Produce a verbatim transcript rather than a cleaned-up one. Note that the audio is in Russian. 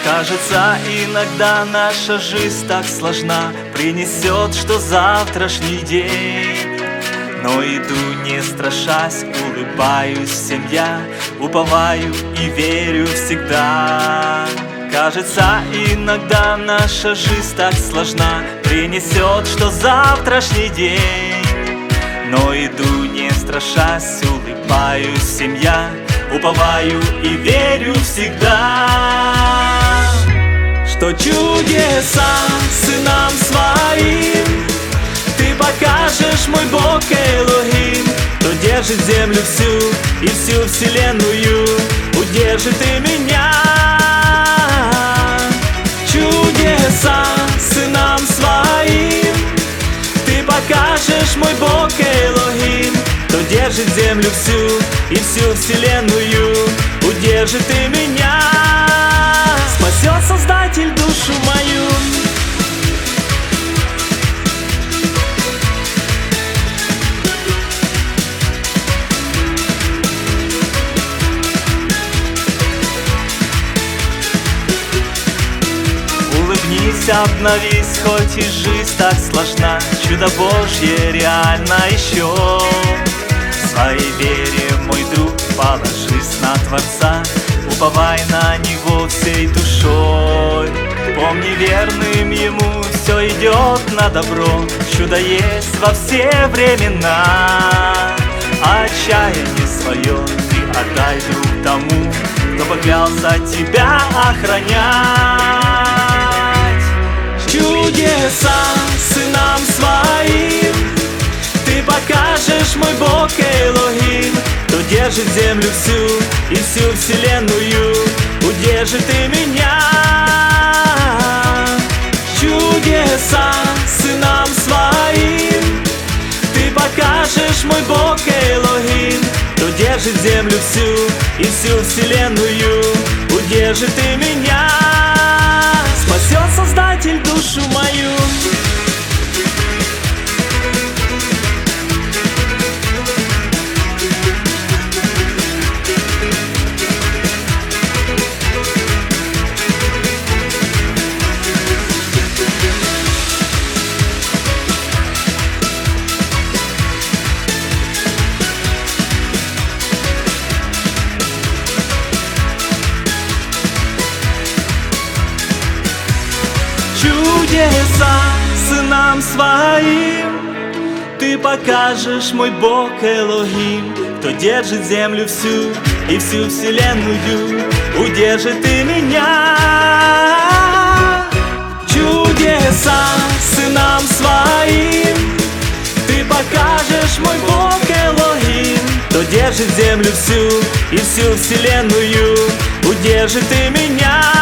Кажется, иногда наша жизнь так сложна, принесет, что завтрашний день. Но иду, не страшась, улыбаюсь всем я, уповаю и верю всегда. Кажется, иногда наша жизнь так сложна, принесет, что завтрашний день. Но иду, не страшась, улыбаюсь всем я, уповаю и верю всегда, что чудеса сынам своим ты покажешь, мой Бог Элохим, кто держит землю всю и всю вселенную, удержит и меня. Чудеса сынам своим ты покажешь, мой Бог Элохим, кто держит землю всю и всю вселенную, удержит и меня. Спасет Создатель душу мою. Улыбнись, обновись, хоть и жизнь так сложна, чудо Божье реально еще. В своей вере, мой друг, положись на Творца, уповай на Него всей душой. Помни, верным Ему все идет на добро, чудо есть во все времена. Отчаяние свое ты отдай, друг, тому, кто поклялся тебя охранять. Чудеса сынам своим ты покажешь, мой Бог Элохим, кто держит землю всю и всю вселенную, удержит и меня. Чудеса сынам своим ты покажешь, мой Бог Элохим, кто держит землю всю и всю вселенную, удержит и меня. Спасет Создатель душу мою. Чудеса сынам своим ты покажешь, мой Бог Элохим, кто держит землю всю и всю вселенную, удержит и меня. Чудеса сынам своим ты покажешь, мой Бог Элохим, кто держит землю всю и всю вселенную, удержит и меня.